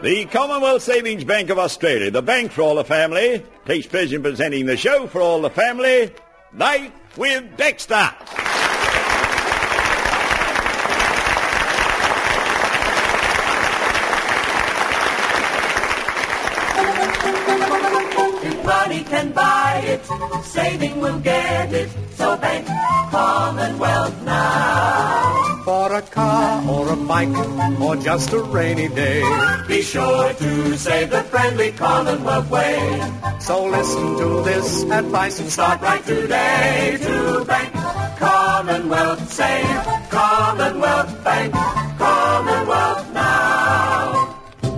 The Commonwealth Savings Bank of Australia, the bank for all the family, takes pleasure in presenting the show for all the family, Life with Dexter. Money can buy it, saving will get it, so bank Commonwealth now. For a car or a bike or just a rainy day, Be sure to save the friendly Commonwealth way. so listen to this advice and Start right today to bank Commonwealth. Save Commonwealth Bank, Commonwealth now.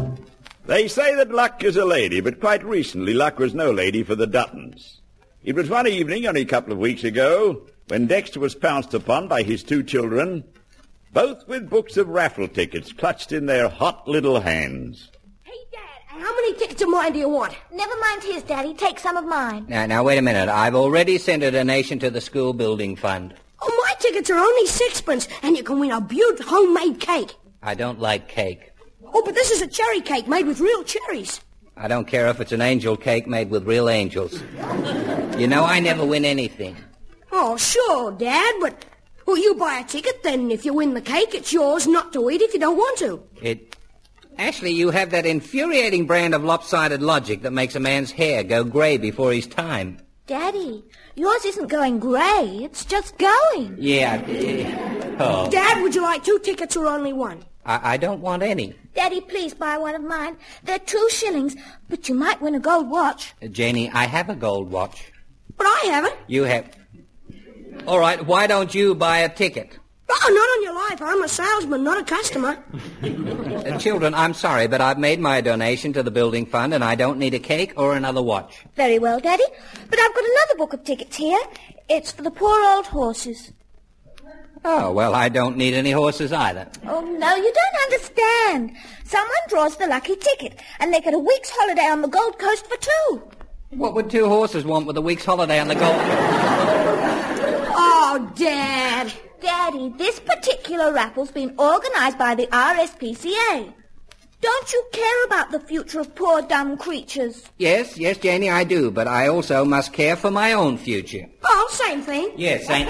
They say that luck is a lady, but quite recently luck was no lady for the Duttons. It was one evening, only a couple of weeks ago, when Dexter was pounced upon by his two children, both with books of raffle tickets clutched in their hot little hands. Hey, Dad, how many tickets of mine do you want? Never mind his, Daddy. Take some of mine. Now, wait a minute. I've already sent a donation to the school building fund. Oh, my tickets are only sixpence, and you can win a beautiful homemade cake. I don't like cake. Oh, but this is a cherry cake made with real cherries. I don't care if it's an angel cake made with real angels. You know I never win anything. Oh, sure, Dad, but... Well, you buy a ticket, then if you win the cake, it's yours not to eat if you don't want to. Actually, you have that infuriating brand of lopsided logic that makes a man's hair go gray before his time. Daddy, yours isn't going grey. It's just going. Yeah. Oh. Dad, would you like 2 tickets or only 1? I don't want any. Daddy, please buy one of mine. They're 2 shillings, but you might win a gold watch. Janie, I have a gold watch. But I haven't. You have... All right, why don't you buy a ticket? Oh, not on your life. I'm a salesman, not a customer. Children, I'm sorry, but I've made my donation to the building fund, and I don't need a cake or another watch. Very well, Daddy. But I've got another book of tickets here. It's for the poor old horses. Oh, well, I don't need any horses either. Oh, no, you don't understand. Someone draws the lucky ticket, and they get a week's holiday on the Gold Coast for 2. What would 2 horses want with a week's holiday on the Gold Coast? Oh, Dad. Daddy, this particular raffle's been organized by the RSPCA. Don't you care about the future of poor dumb creatures? Yes, Janie, I do, but I also must care for my own future. Oh, same thing. Yes, ain't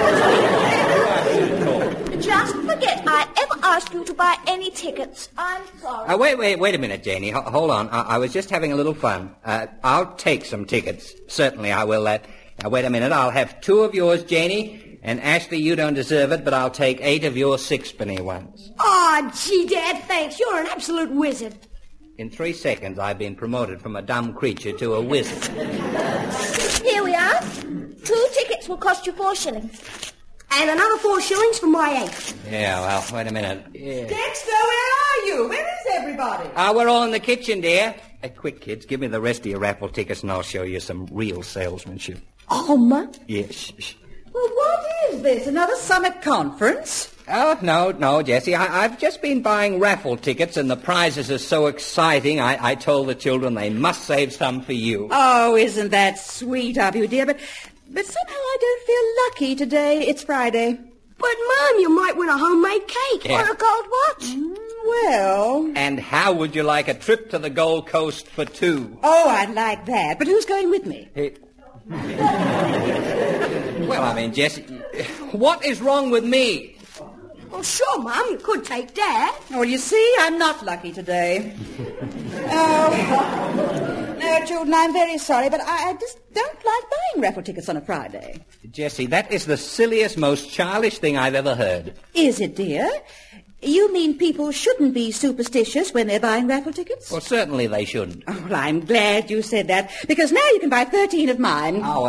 Just forget I ever asked you to buy any tickets. I'm sorry. Wait a minute, Janie. Hold on. I was just having a little fun. I'll take some tickets. Certainly I will. Now, wait a minute. I'll have 2 of yours, Janie. And Ashley, you don't deserve it, but I'll take 8 of your 6-penny ones. Oh, gee, Dad, thanks. You're an absolute wizard. In 3 seconds, I've been promoted from a dumb creature to a wizard. Here we are. 2 tickets will cost you 4 shillings. And another 4 shillings for my 8. Yeah, well, wait a minute. Yeah. Dexter, where are you? Where is everybody? We're all in the kitchen, dear. Quick, kids, give me the rest of your raffle tickets and I'll show you some real salesmanship. Oh, Ma? Yes. Well, what is this? Another summit conference? Oh, no, Jessie. I've just been buying raffle tickets, and the prizes are so exciting, I told the children they must save some for you. Oh, isn't that sweet of you, dear? But somehow I don't feel lucky today. It's Friday. But, Mom, you might win a homemade cake Yeah. or a gold watch. Well... And how would you like a trip to the Gold Coast for 2? Oh, I'd like that. But who's going with me? Well, I mean, Jessie, what is wrong with me? Well, sure, Mum, you could take Dad. Well, you see, I'm not lucky today. No, children, I'm very sorry, but I just don't like buying raffle tickets on a Friday. Jessie, that is the silliest, most childish thing I've ever heard. Is it, dear? You mean people shouldn't be superstitious when they're buying raffle tickets? Well, certainly they shouldn't. Oh, well, I'm glad you said that, because now you can buy 13 of mine. Oh,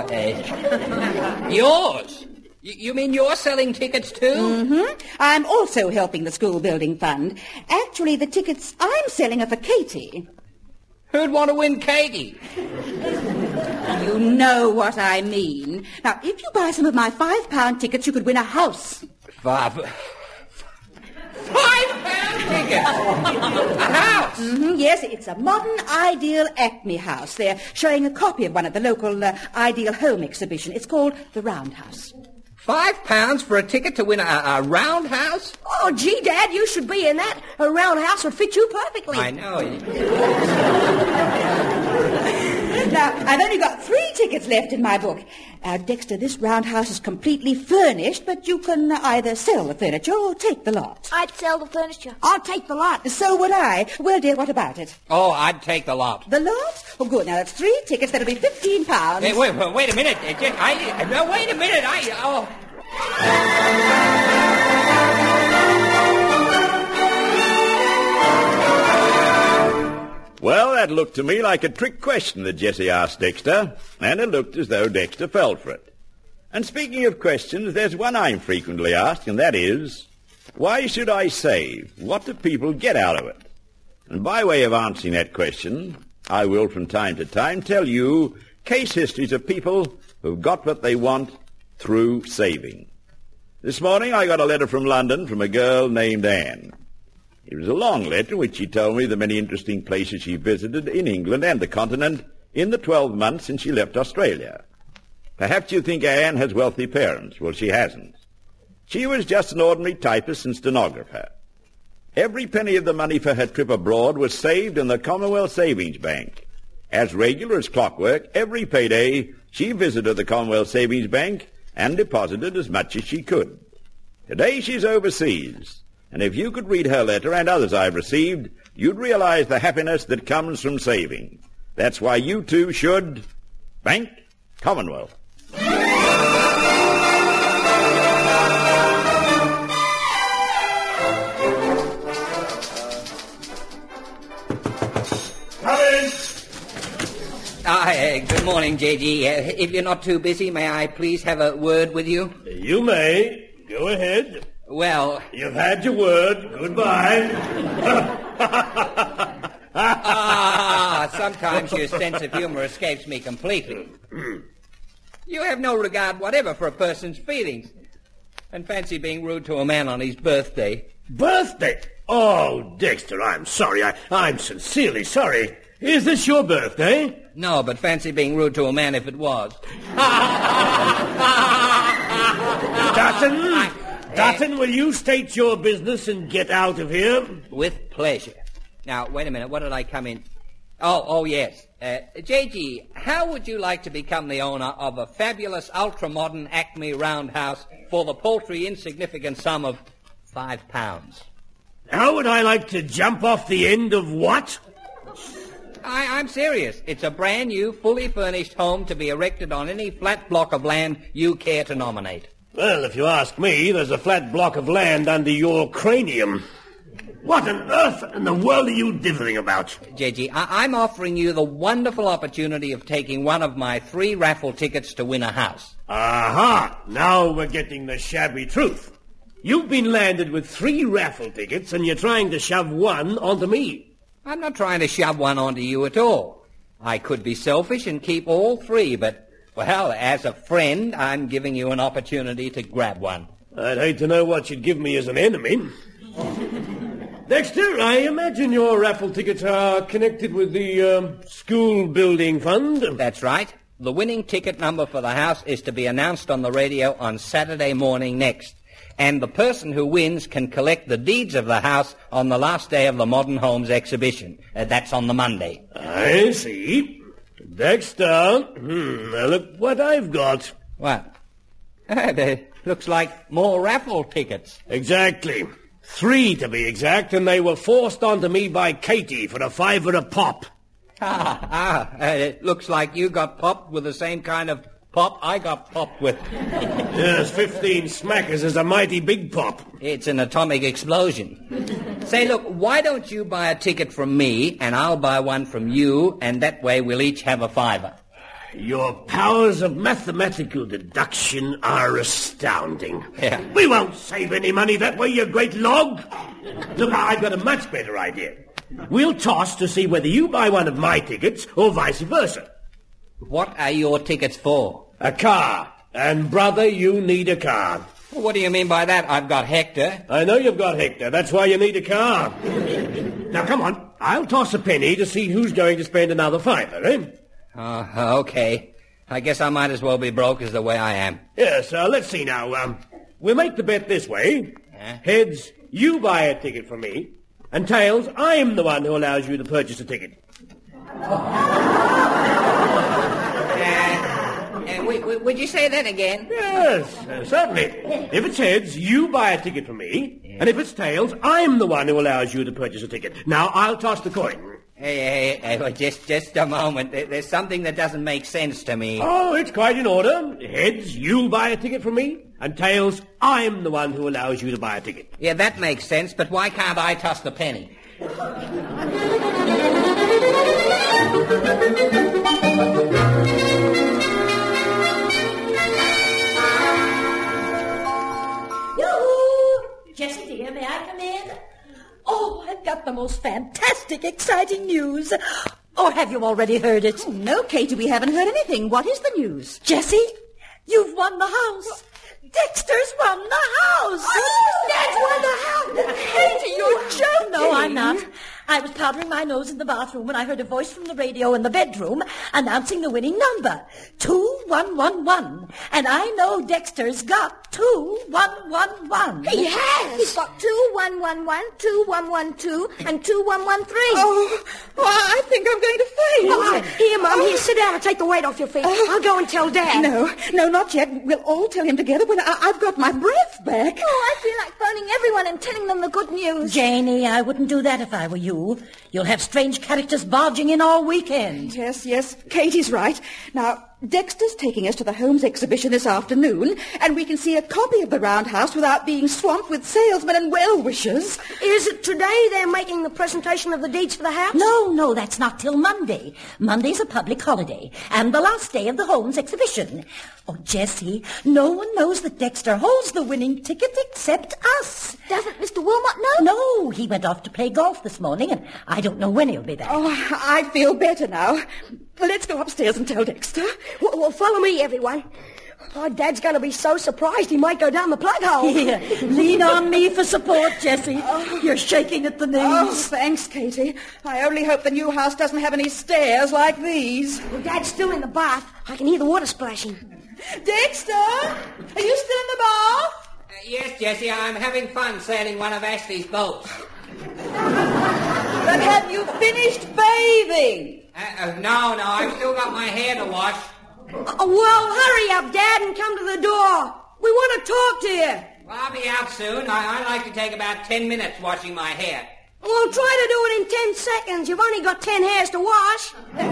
yours? You mean you're selling tickets too? Mm-hmm. I'm also helping the school building fund. Actually, the tickets I'm selling are for Katie. Who'd want to win Katie? You know what I mean. Now, if you buy some of my £5 tickets, you could win a house. £5 ticket? A house? Mm-hmm, yes, it's a modern Ideal Acme house. They're showing a copy of one at the local Ideal Home exhibition. It's called the Roundhouse. £5 for a ticket to win a roundhouse? Oh, gee, Dad, you should be in that. A roundhouse would fit you perfectly. I know. Now, I've only got 3 tickets left in my book. Dexter, this roundhouse is completely furnished, but you can either sell the furniture or take the lot. I'd sell the furniture. I'll take the lot. So would I. Well, dear, what about it? Oh, I'd take the lot. The lot? Oh, good. Now, that's 3 tickets. That'll be £15. Hey, wait a minute. Wait a minute. Well, that looked to me like a trick question that Jessie asked Dexter, and it looked as though Dexter fell for it. And speaking of questions, there's one I'm frequently asked, and that is, why should I save? What do people get out of it? And by way of answering that question, I will from time to time tell you case histories of people who've got what they want through saving. This morning I got a letter from London from a girl named Anne. It was a long letter in which she told me the many interesting places she visited in England and the continent in the 12 months since she left Australia. Perhaps you think Anne has wealthy parents. Well, she hasn't. She was just an ordinary typist and stenographer. Every penny of the money for her trip abroad was saved in the Commonwealth Savings Bank. As regular as clockwork, every payday she visited the Commonwealth Savings Bank and deposited as much as she could. Today she's overseas. And if you could read her letter and others I've received, you'd realize the happiness that comes from saving. That's why you too should Bank Commonwealth. Come in. Hi, good morning, J.G. If you're not too busy, may I please have a word with you? You may. Go ahead. Well... You've had your word. Goodbye. Sometimes your sense of humor escapes me completely. You have no regard whatever for a person's feelings. And fancy being rude to a man on his birthday. Birthday? Oh, Dexter, I'm sorry. I'm sincerely sorry. Is this your birthday? No, but fancy being rude to a man if it was. Dutton, will you state your business and get out of here? With pleasure. Now, wait a minute. What did I come in? Oh, yes. J.G., how would you like to become the owner of a fabulous, ultra-modern Acme roundhouse for the paltry, insignificant sum of £5? How would I like to jump off the end of what? I'm serious. It's a brand new, fully furnished home to be erected on any flat block of land you care to nominate. Well, if you ask me, there's a flat block of land under your cranium. What on earth in the world are you dithering about? J.G., I'm offering you the wonderful opportunity of taking one of my 3 raffle tickets to win a house. Aha! Now we're getting the shabby truth. You've been landed with 3 raffle tickets and you're trying to shove one onto me. I'm not trying to shove one onto you at all. I could be selfish and keep all 3, but... well, as a friend, I'm giving you an opportunity to grab one. I'd hate to know what you'd give me as an enemy. Dexter, I imagine your raffle tickets are connected with the school building fund? That's right. The winning ticket number for the house is to be announced on the radio on Saturday morning next. And the person who wins can collect the deeds of the house on the last day of the Modern Homes exhibition. That's on the Monday. I see. Dexter, look what I've got. What? Looks like more raffle tickets. Exactly. 3 to be exact, and they were forced onto me by Katie for $5 a pop. It looks like you got popped with the same kind of pop I got popped with. Yes, 15 smackers is a mighty big pop. It's an atomic explosion. Say, look, why don't you buy a ticket from me, and I'll buy one from you, and that way we'll each have a $5. Your powers of mathematical deduction are astounding. Yeah. We won't save any money that way, you great log. Look, I've got a much better idea. We'll toss to see whether you buy one of my tickets or vice versa. What are your tickets for? A car. And, brother, you need a car. Well, what do you mean by that? I've got Hector. I know you've got Hector. That's why you need a car. Now, come on. I'll toss a penny to see who's going to spend another $5, eh? Okay. I guess I might as well be broke as the way I am. Yes, let's see now. We'll make the bet this way. Yeah? Heads, you buy a ticket from me, and Tails, I'm the one who allows you to purchase a ticket. Would you say that again? Yes, certainly. If it's heads, you buy a ticket from me, and if it's tails, I'm the one who allows you to purchase a ticket. Now, I'll toss the coin. Hey, well, just a moment. There's something that doesn't make sense to me. Oh, it's quite in order. Heads, you buy a ticket from me, and tails, I'm the one who allows you to buy a ticket. Yeah, that makes sense, but why can't I toss the penny? Jessie, dear, may I come in? Oh, I've got the most fantastic, exciting news. Or have you already heard it? Oh, no, Katie, we haven't heard anything. What is the news? Jessie, you've won the house. Dexter's won the house. Oh, Dad's won the house. Katie, you're joking. No, I'm not. I was powdering my nose in the bathroom when I heard a voice from the radio in the bedroom announcing the winning number, 2111. And I know Dexter's got 2111. He has. He's got 2111, 2112, and 2113. Oh, well, I think I'm going to faint. Oh, here, Mum, here, sit down and take the weight off your feet. I'll go and tell Dad. No, not yet. We'll all tell him together when I've got my breath back. Oh, I feel like phoning everyone and telling them the good news. Janie, I wouldn't do that if I were you. You'll have strange characters barging in all weekend. Yes, Katie's right. Now, Dexter's taking us to the Holmes exhibition this afternoon, and we can see a copy of the Roundhouse without being swamped with salesmen and well-wishers. Is it today they're making the presentation of the deeds for the house? No, that's not till Monday. Monday's a public holiday, and the last day of the Holmes exhibition. Oh, Jessie, no one knows that Dexter holds the winning ticket except us. Doesn't Mr. Wilmot know? No, he went off to play golf this morning, and I don't know when he'll be back. Oh, I feel better now. Let's go upstairs and tell Dexter. Well, follow me, everyone. Oh, Dad's going to be so surprised he might go down the plug hole. Here, lean on me for support, Jessie. You're shaking at the knees. Oh, thanks, Katie. I only hope the new house doesn't have any stairs like these. Well, Dad's still in the bath. I can hear the water splashing. Dexter, are you still in the bath? Yes, Jessie, I'm having fun sailing one of Ashley's boats. But have you finished bathing? No, I've still got my hair to wash. Well, hurry up, Dad, and come to the door. We want to talk to you. Well, I'll be out soon. I like to take about 10 minutes washing my hair. Well, try to do it in 10 seconds. You've only got 10 hairs to wash.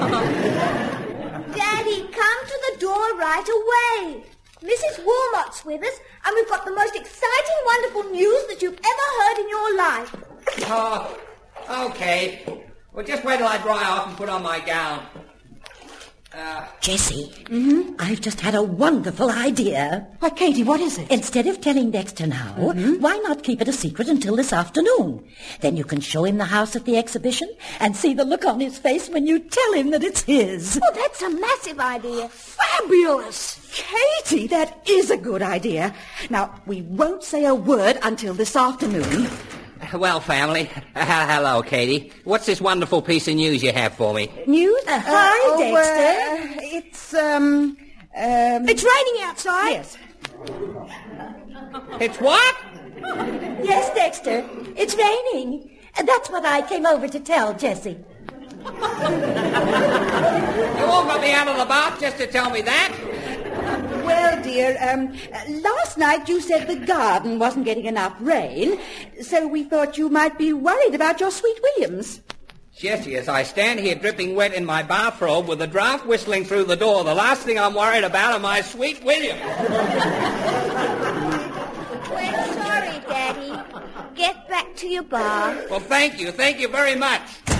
Daddy, come to the door right away. Mrs. Wilmot's with us, and we've got the most exciting, wonderful news that you've ever heard in your life. Oh, okay. Well, just wait till I dry off and put on my gown. Jessie, I've just had a wonderful idea. Why, Katie, what is it? Instead of telling Dexter now, why not keep it a secret until this afternoon? Then you can show him the house at the exhibition and see the look on his face when you tell him that it's his. Oh, that's a massive idea. Fabulous. Katie, that is a good idea. Now, we won't say a word until this afternoon. Well, family, hello, Katie. What's this wonderful piece of news you have for me? News? Hi, Dexter. It's raining outside. Yes. It's what? Yes, Dexter, it's raining. That's what I came over to tell Jessie. You all got me out of the bath just to tell me that? Well, dear, last night you said the garden wasn't getting enough rain, so we thought you might be worried about your Sweet Williams. Jessie, as I stand here dripping wet in my bathrobe with the draft whistling through the door, the last thing I'm worried about are my Sweet Williams. We're sorry, Daddy. Get back to your bath. Well, thank you very much.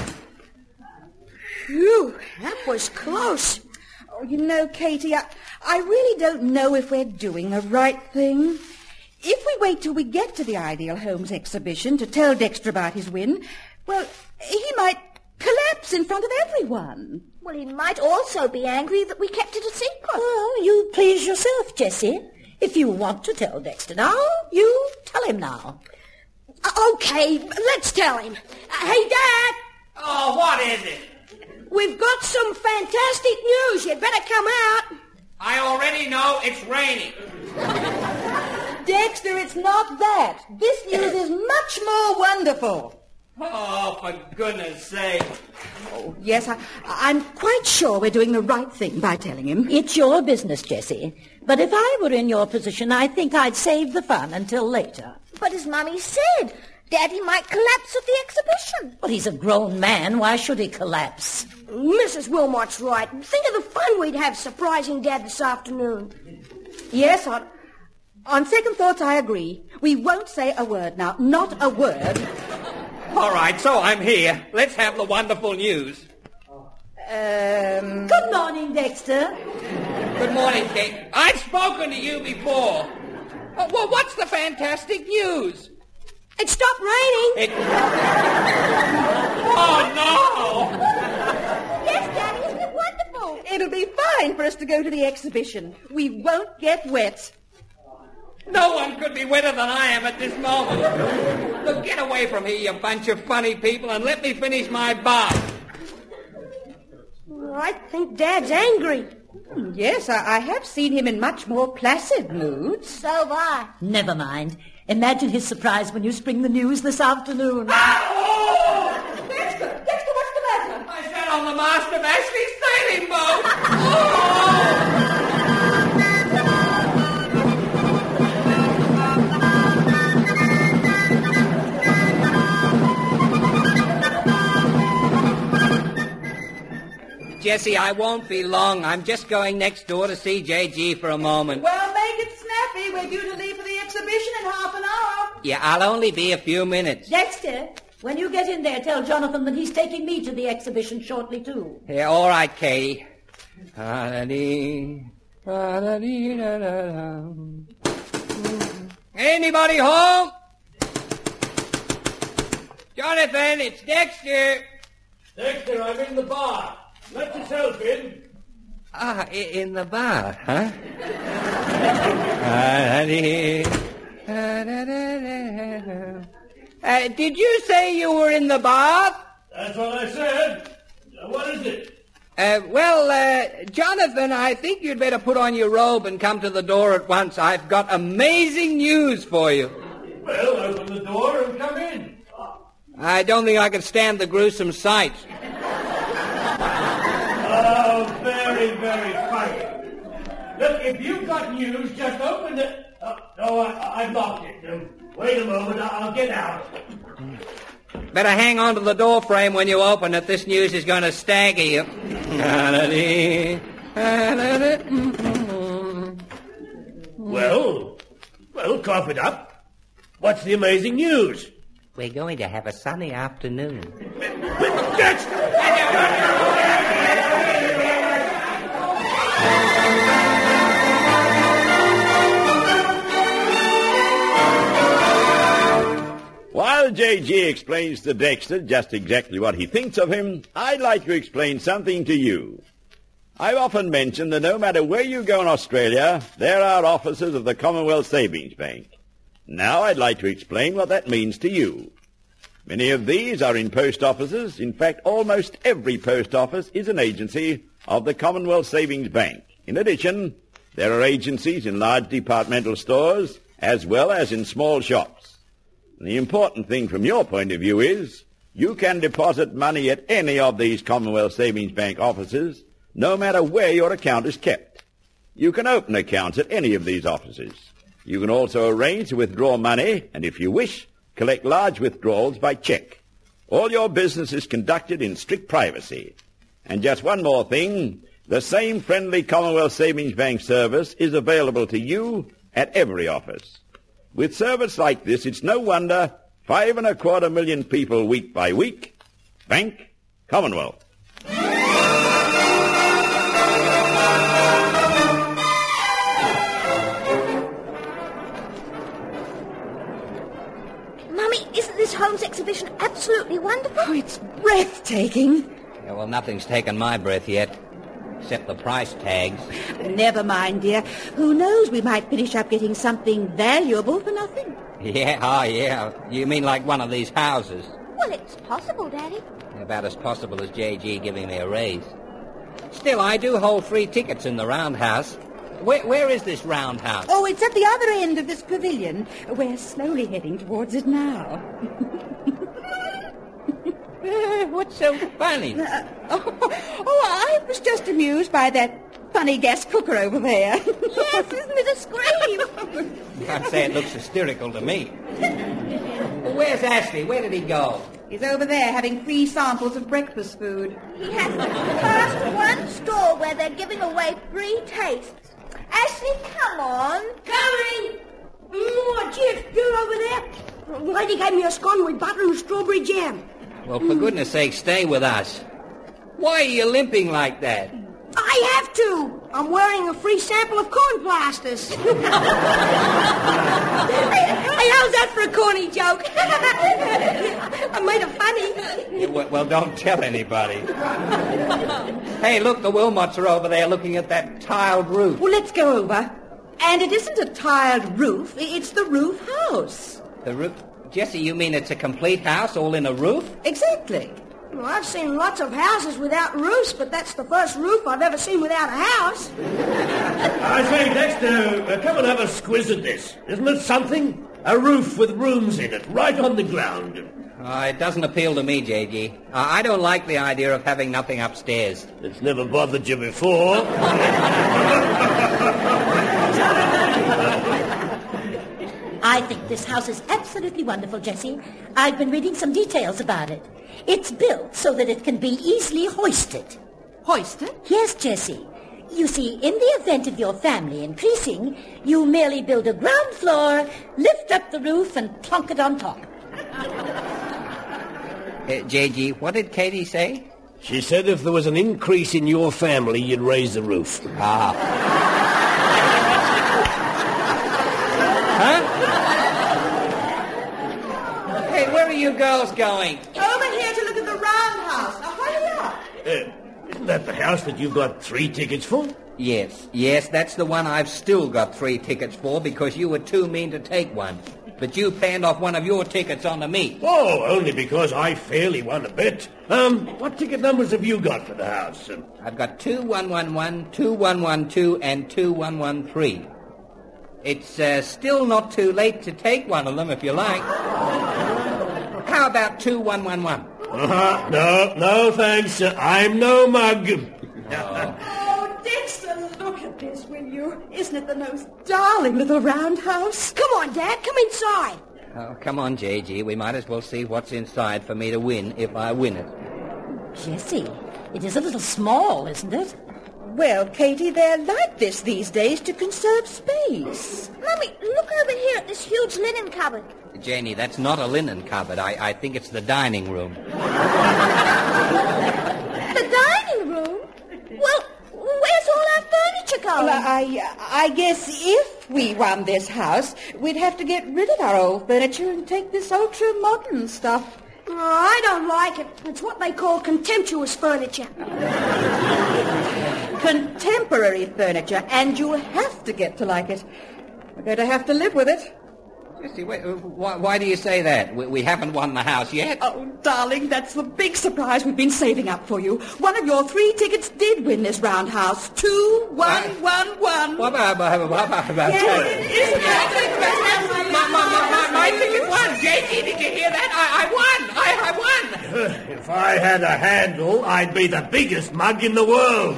Phew, that was close. Oh, you know, Katie, I really don't know if we're doing the right thing. If we wait till we get to the Ideal Homes exhibition to tell Dexter about his win, well, he might collapse in front of everyone. Well, he might also be angry that we kept it a secret. Oh, you please yourself, Jessie. If you want to tell Dexter now, you tell him now. Okay, let's tell him. Hey, Dad! Oh, what is it? We've got some fantastic news. You'd better come out. I already know it's raining. Dexter, it's not that. This news is much more wonderful. Oh, for goodness sake. Oh, yes, I'm quite sure we're doing the right thing by telling him. It's your business, Jessie. But if I were in your position, I think I'd save the fun until later. But as Mummy said, Daddy might collapse at the exhibition. Well, he's a grown man. Why should he collapse? Mrs. Wilmot's right. Think of the fun we'd have surprising Dad this afternoon. Yes, on second thoughts, I agree. We won't say a word now. Not a word. All right, so I'm here. Let's have the wonderful news. Good morning, Dexter. Good morning, Kate. I've spoken to you before. Well, what's the fantastic news? It stopped raining. Oh, no! Yes, Daddy, isn't it wonderful? It'll be fine for us to go to the exhibition. We won't get wet. No one could be wetter than I am at this moment. Look, get away from here, you bunch of funny people, and let me finish my bath. I think Dad's angry. Yes, I have seen him in much more placid moods. So have I. Never mind. Imagine his surprise when you spring the news this afternoon. Dexter, what's the matter? I sat on the mast of Ashley's sailing boat. Oh! Jessie, I won't be long. I'm just going next door to see J.G. for a moment. Well, make it snappy. We're due to leave for the exhibition in half an hour. Yeah, I'll only be a few minutes. Dexter, when you get in there, tell Jonathan that he's taking me to the exhibition shortly, too. Yeah, all right, Katie. Anybody home? Jonathan, it's Dexter. Dexter, I'm in the bar. Let yourself in. Ah, in the bar, huh? Did you say you were in the bar? That's what I said. What is it? Jonathan, I think you'd better put on your robe and come to the door at once. I've got amazing news for you. Well, open the door and come in. I don't think I can stand the gruesome sight. Oh, very, very funny. Look, if you've got news, just open it. I've locked it. Wait a moment, I'll get out. Better hang on to the door frame when you open it. This news is going to stagger you. Well, cough it up. What's the amazing news? We're going to have a sunny afternoon. Dexter! While J.G. explains to Dexter just exactly what he thinks of him, I'd like to explain something to you. I've often mentioned that no matter where you go in Australia, there are offices of the Commonwealth Savings Bank. Now I'd like to explain what that means to you. Many of these are in post offices. In fact, almost every post office is an agency of the Commonwealth Savings Bank. In addition, there are agencies in large departmental stores as well as in small shops. And the important thing from your point of view is you can deposit money at any of these Commonwealth Savings Bank offices, no matter where your account is kept. You can open accounts at any of these offices. You can also arrange to withdraw money, and if you wish, collect large withdrawals by check. All your business is conducted in strict privacy. And just one more thing, the same friendly Commonwealth Savings Bank service is available to you at every office. With service like this, it's no wonder 5.25 million people week by week bank Commonwealth. Mummy, isn't this Holmes exhibition absolutely wonderful? Oh, it's breathtaking. Yeah, well, nothing's taken my breath yet, except the price tags. Never mind, dear. Who knows, we might finish up getting something valuable for nothing. Yeah, oh, yeah. You mean like one of these houses? Well, it's possible, Daddy. About as possible as J.G. giving me a raise. Still, I do hold free tickets in the roundhouse. Where is this roundhouse? Oh, it's at the other end of this pavilion. We're slowly heading towards it now. What's so funny? I was just amused by that funny gas cooker over there. Yes, isn't it a scream? I'd say it looks hysterical to me. Where's Ashley? Where did he go? He's over there having free samples of breakfast food. He has passed one store where they're giving away free tastes. Ashley, come on. Coming! Jeff, you're over there? The lady gave me a scone with butter and strawberry jam. Well, for goodness sake, stay with us. Why are you limping like that? I have to. I'm wearing a free sample of corn plasters. Hey, how's that for a corny joke? I made it funny. Yeah, well, don't tell anybody. Hey, look, the Wilmots are over there looking at that tiled roof. Well, let's go over. And it isn't a tiled roof, it's the roof house. The roof? Jesse, you mean it's a complete house all in a roof? Exactly. Well, I've seen lots of houses without roofs, but that's the first roof I've ever seen without a house. I say, Dexter, come and have a squiz at this. Isn't it something? A roof with rooms in it, right on the ground. It doesn't appeal to me, J.G. I don't like the idea of having nothing upstairs. It's never bothered you before. I think this house is absolutely wonderful, Jessie. I've been reading some details about it. It's built so that it can be easily hoisted. Hoisted? Yes, Jessie. You see, in the event of your family increasing, you merely build a ground floor, lift up the roof, and plonk it on top. J.G., what did Katie say? She said if there was an increase in your family, you'd raise the roof. Ah. Huh? Hey, where are you girls going? Over here to look at the roundhouse. Now, hurry up. Isn't that the house that you've got 3 tickets for? Yes, that's the one I've still got 3 tickets for because you were too mean to take one. But you panned off one of your tickets onto me. Oh, only because I fairly won a bet. What ticket numbers have you got for the house? I've got 2111, 2112, and 2113. It's still not too late to take one of them if you like. How about 2111? No, thanks. I'm no mug. Oh, Dexter, look at this, will you? Isn't it the most darling little roundhouse? Come on, Dad, come inside. Oh, come on, J.G. We might as well see what's inside for me to win if I win it. Jessie, it is a little small, isn't it? Well, Katie, they're like this these days to conserve space. Mummy, look over here at this huge linen cupboard. Janie, that's not a linen cupboard. I think it's the dining room. The dining room? Well, where's all our furniture going? Well, I guess if we won this house, we'd have to get rid of our old furniture and take this ultra-modern stuff. Oh, I don't like it. It's what they call contemptuous furniture. Contemporary furniture, and you'll have to get to like it. We're going to have to live with it. Jessie, why do you say that? We haven't won the house yet. Oh, darling, that's the big surprise we've been saving up for you. One of your 3 tickets did win this roundhouse. 2111. My ticket won. J.G., did you hear that? I won. If I had a handle, I'd be the biggest mug in the world.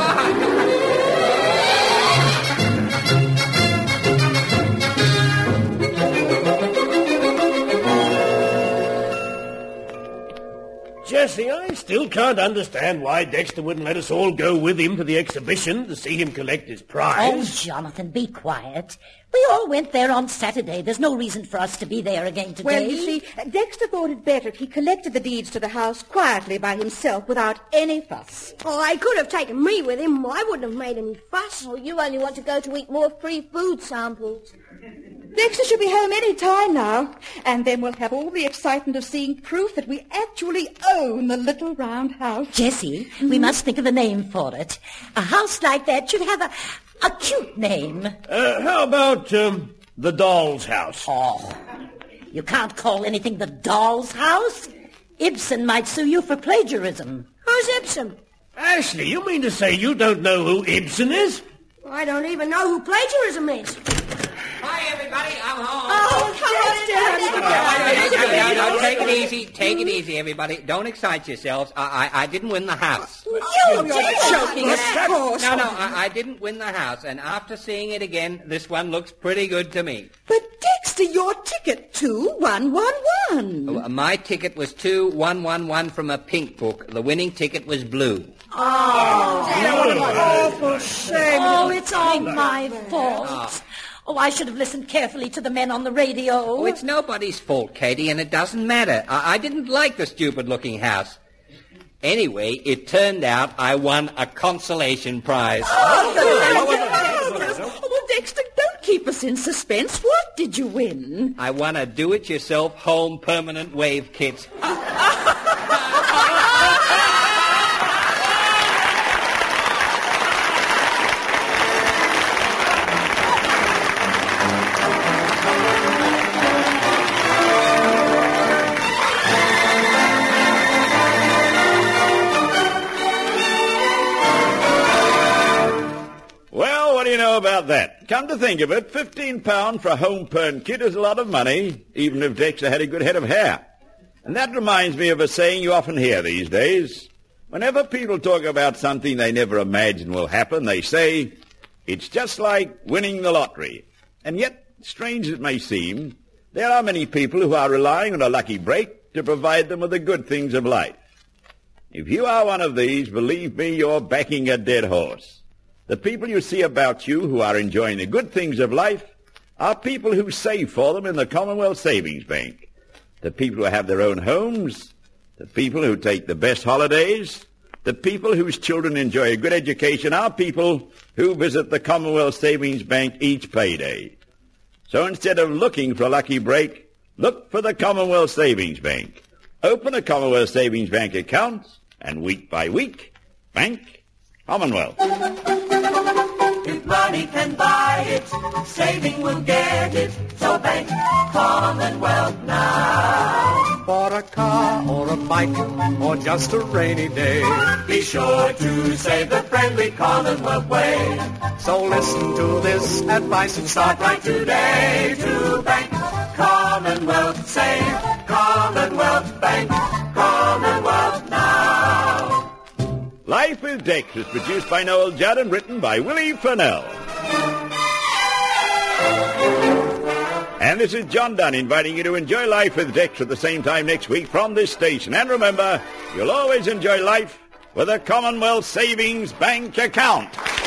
Jessie, I still can't understand why Dexter wouldn't let us all go with him to the exhibition to see him collect his Oh, prize. Jonathan, be quiet. We all went there on Saturday. There's no reason for us to be there again today. Well, you see, Dexter thought it better if he collected the deeds to the house quietly by himself without any fuss. Oh, I could have taken me with him. I wouldn't have made any fuss. Oh, you only want to go to eat more free food samples. Dexter should be home any time now, and then we'll have all the excitement of seeing proof that we actually own the little round house. Jessie, we must think of a name for it. A house like that should have a cute name. How about the Doll's House? Oh, you can't call anything the Doll's House. Ibsen might sue you for plagiarism. Who's Ibsen? Ashley, you mean to say you don't know who Ibsen is? I don't even know who plagiarism is. Hi, everybody. I'm home. Oh, No, take it easy. Take it easy, everybody. Don't excite yourselves. I didn't win the house. You're joking, of course. No, I didn't win the house. And after seeing it again, this one looks pretty good to me. But, Dexter, your ticket 2111. My ticket was 2111 from a pink book. The winning ticket was blue. Awful shame. Oh, it's all my fault. Oh, I should have listened carefully to the men on the radio. Oh, it's nobody's fault, Katie, and it doesn't matter. I didn't like the stupid-looking house. Anyway, it turned out I won a consolation prize. Well, Dexter, don't keep us in suspense. What did you win? I won a do-it-yourself home permanent wave kit. About that. Come to think of it, £15 for a home-pern kit is a lot of money, even if Dexter had a good head of hair. And that reminds me of a saying you often hear these days. Whenever people talk about something they never imagined will happen, they say, it's just like winning the lottery. And yet, strange as it may seem, there are many people who are relying on a lucky break to provide them with the good things of life. If you are one of these, believe me, you're backing a dead horse. The people you see about you who are enjoying the good things of life are people who save for them in the Commonwealth Savings Bank. The people who have their own homes, the people who take the best holidays, the people whose children enjoy a good education are people who visit the Commonwealth Savings Bank each payday. So instead of looking for a lucky break, look for the Commonwealth Savings Bank. Open a Commonwealth Savings Bank account, and week by week, bank Commonwealth. If money can buy it, saving will get it. So bank Commonwealth now. For a car or a bike or just a rainy day, Be sure to save the friendly Commonwealth way. so listen to this advice and Start right today to bank Commonwealth. Save Commonwealth Bank. Commonwealth now. Life with Dex is produced by Noel Judd and written by Willie Furnell. And this is John Dunn inviting you to enjoy Life with Dex at the same time next week from this station. And remember, you'll always enjoy life with a Commonwealth Savings Bank account.